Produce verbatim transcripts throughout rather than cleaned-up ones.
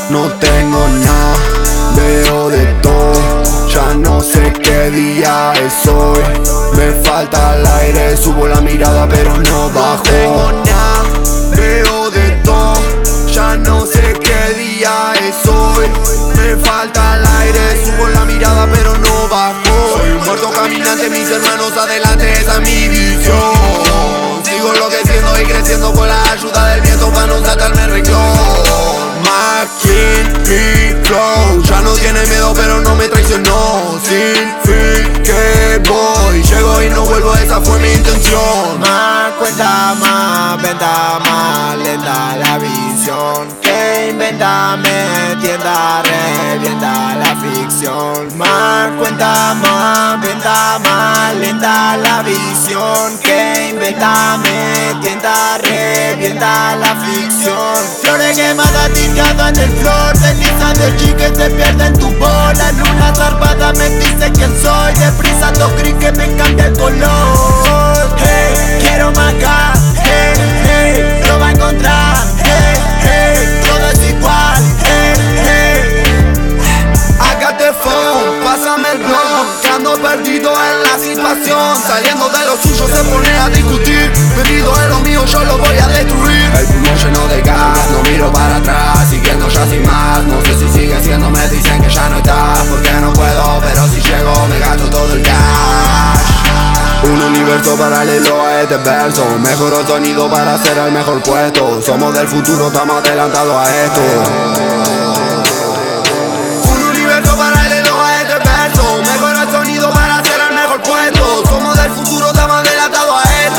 No tengo nada, veo de todo. Ya no sé qué día es hoy. Me falta el aire, subo la mirada pero no bajo. No tengo nada, veo de todo. Ya no sé qué día es hoy. Me falta el aire, subo la mirada pero no bajo. Soy un muerto caminante, mis hermanos adelante, esa es mi visión. Sigo enloqueciendo y creciendo con la ayuda del viento para no sacarme el renglón. Makin, mi flow, ya no tiene miedo pero no me traicionó. Sin fin que voy, llego y no vuelvo, esa fue mi intención. Más cuenta más, venta más, lenta la visión. Que inventa, me tienda, revienta la ficción. Más cuenta más, venta más, lenta la visión. Que inventa, me tienda, revienta la ficción. Flores quemadas, tirado en el flor, deslizando el chique se pierde en tu bola. Luna zarpada me dice quién soy, deprisa dos gris que me cambia el color. Hey, quiero más gas, hey, hey, lo va a encontrar, hey, hey, todo es igual, hey, hey. Hágate phone, pásame el blog, que ando perdido en la situación. Saliendo de lo suyo se pone a discutir, perdido en lo mío yo lo voy a destruir. El pulmón lleno de gas, no miro para atrás, siguiendo ya sin más. No sé si sigue siendo, me dicen que ya no estás, porque no puedo, pero si llego me gasto todo el cash. Un universo paralelo a este verso, mejoró sonido para hacer el mejor puesto. Somos del futuro, estamos adelantados a esto. Un universo paralelo a este verso, mejoró el sonido para hacer el mejor puesto. Somos del futuro, estamos adelantados a esto.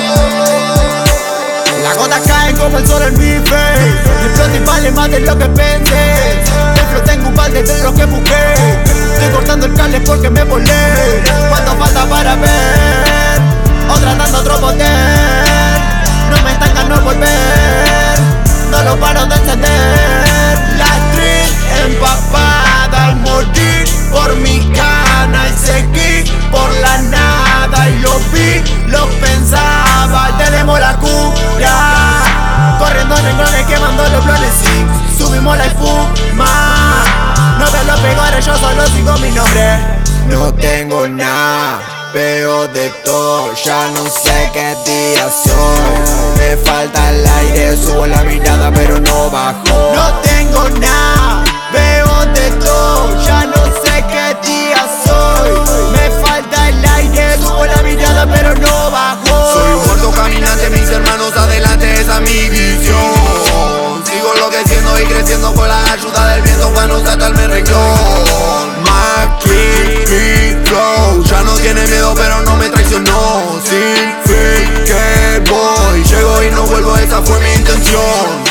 Las gotas caen como el sol en mi face, y explota y vale más de lo que pensé. Dentro tengo un balde de lo que busqué, estoy cortando el cable porque me volé. ¿Cuánto falta para ver? Otra dando otro poder. No me estancan no volver, no lo paro de encender. La street empapada y morir por mi cana. Y seguí por la nada y lo vi, lo pensaba. Tenemos la cura, corriendo en renglones, quemando los blones, sí. Subimos la espuma, no veo los peores, yo solo sigo mi nombre. No tengo nada, veo de todo, ya no sé qué día soy. Me falta el aire, subo la mirada pero no bajo. No tengo nada, veo de todo, ya no sé qué día soy. Me falta el aire, subo la mirada pero no bajo. Soy un muerto caminante, mis hermanos adelante, esa es mi visión. Sigo enloqueciendo y creciendo con la ayuda del viento para no sacarme el renglón. Makin, mi flow, ya no tiene miedo pero no me traicionó. Sin fin que voy, llego y no vuelvo, esa fue mi intención.